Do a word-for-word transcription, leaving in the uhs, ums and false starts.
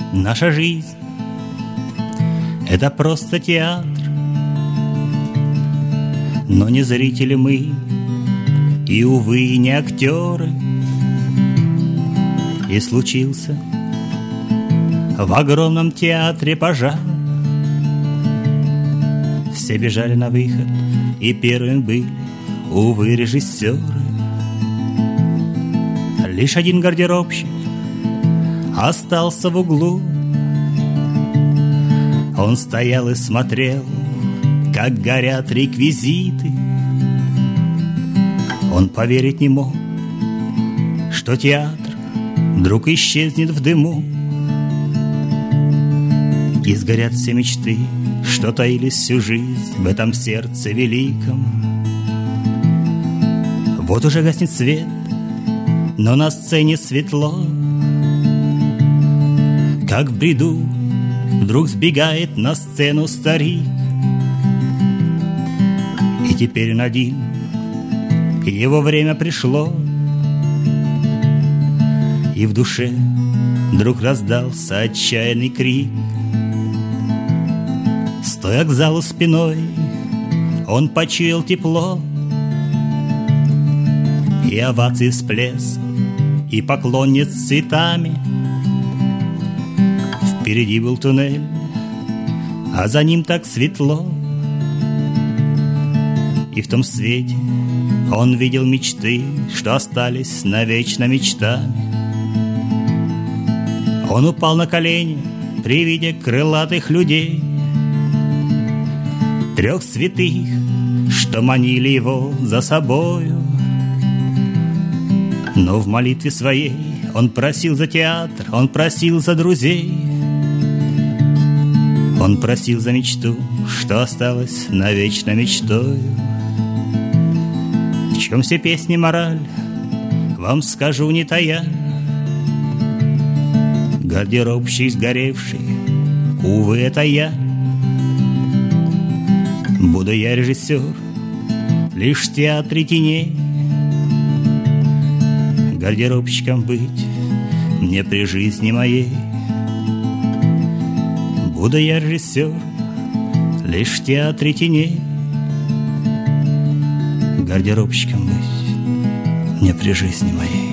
Наша жизнь — это просто театр, но не зрители мы, и, увы, не актеры. И случился в огромном театре пожар. Все бежали на выход, и первыми были, увы, режиссеры. Лишь один гардеробщик остался в углу. Он стоял и смотрел, как горят реквизиты. Он поверить не мог, что театр вдруг исчезнет в дыму. И сгорят все мечты, что таились всю жизнь в этом сердце великом. Вот уже гаснет свет, но на сцене светло. Как в бреду вдруг сбегает на сцену старик. И теперь он один, его время пришло. И в душе вдруг раздался отчаянный крик. Стоя к залу спиной, он почуял тепло. И овации всплеск, и поклонниц с цветами. Впереди был туннель, а за ним так светло. И в том свете он видел мечты, что остались навечно мечтами. Он упал на колени при виде крылатых людей, трех святых, что манили его за собою. Но в молитве своей он просил за театр, он просил за друзей. Он просил за мечту, что осталась навечно мечтою. В чем все песни мораль, вам скажу не тая. Гардеробщик сгоревший, увы, это я. Буду я режиссер лишь в театре теней. Гардеробщиком быть мне при жизни моей. Буду я режиссер лишь в театре теней. Гардеробщиком быть мне при жизни моей.